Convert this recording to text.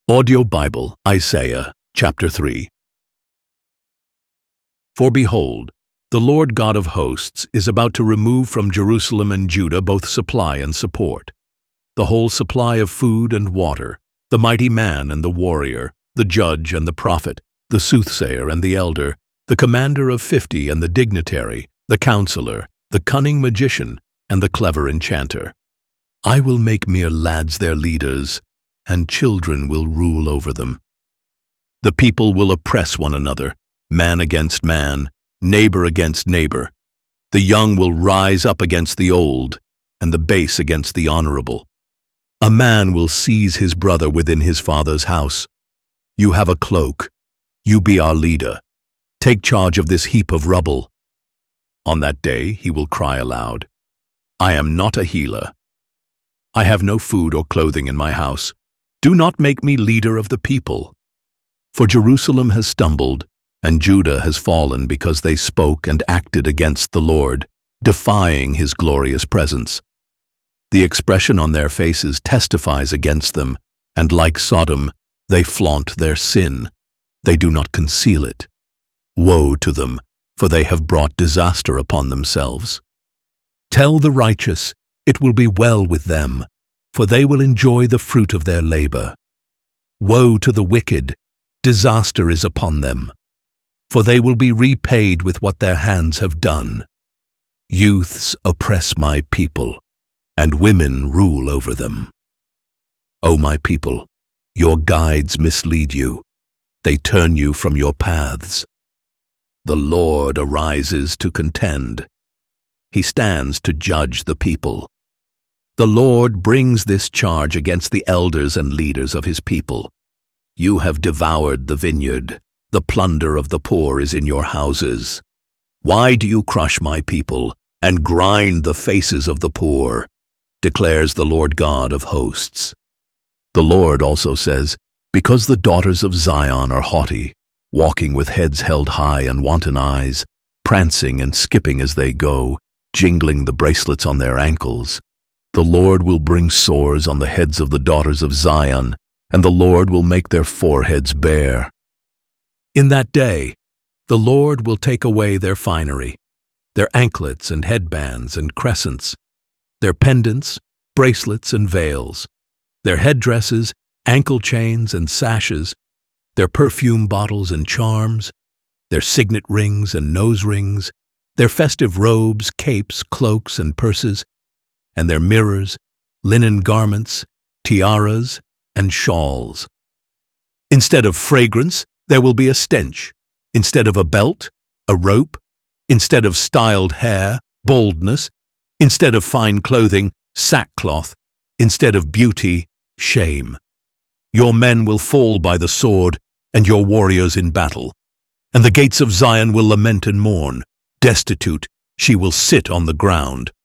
Audio Bible, Isaiah, chapter 3. For behold, the Lord God of hosts is about to remove from Jerusalem and Judah both supply and support, the whole supply of food and water, the mighty man and the warrior, the judge and the prophet, the soothsayer and the elder, the commander of 50 and the dignitary, the counselor, the cunning magician, and the clever enchanter. I will make mere lads their leaders, and children will rule over them. The people will oppress one another, man against man, neighbor against neighbor. The young will rise up against the old, and the base against the honorable. A man will seize his brother within his father's house. You have a cloak. You be our leader. Take charge of this heap of rubble. On that day he will cry aloud, I am not a healer. I have no food or clothing in my house. Do not make me leader of the people. For Jerusalem has stumbled, and Judah has fallen because they spoke and acted against the Lord, defying his glorious presence. The expression on their faces testifies against them, and like Sodom, they flaunt their sin. They do not conceal it. Woe to them, for they have brought disaster upon themselves. Tell the righteous, it will be well with them, for they will enjoy the fruit of their labor. Woe to the wicked, disaster is upon them, for they will be repaid with what their hands have done. Youths oppress my people, and women rule over them. O my people, your guides mislead you. They turn you from your paths. The Lord arises to contend. He stands to judge the people. The Lord brings this charge against the elders and leaders of his people. You have devoured the vineyard. The plunder of the poor is in your houses. Why do you crush my people and grind the faces of the poor? Declares the Lord God of hosts. The Lord also says, because the daughters of Zion are haughty, walking with heads held high and wanton eyes, prancing and skipping as they go, jingling the bracelets on their ankles, the Lord will bring sores on the heads of the daughters of Zion, and the Lord will make their foreheads bare. In that day, the Lord will take away their finery, their anklets and headbands and crescents, their pendants, bracelets and veils, their headdresses, ankle chains and sashes, their perfume bottles and charms, their signet rings and nose rings, their festive robes, capes, cloaks, and purses, and their mirrors, linen garments, tiaras, and shawls. Instead of fragrance, there will be a stench. Instead of a belt, a rope. Instead of styled hair, baldness. Instead of fine clothing, sackcloth. Instead of beauty, shame. Your men will fall by the sword, and your warriors in battle. And the gates of Zion will lament and mourn. Destitute, she will sit on the ground.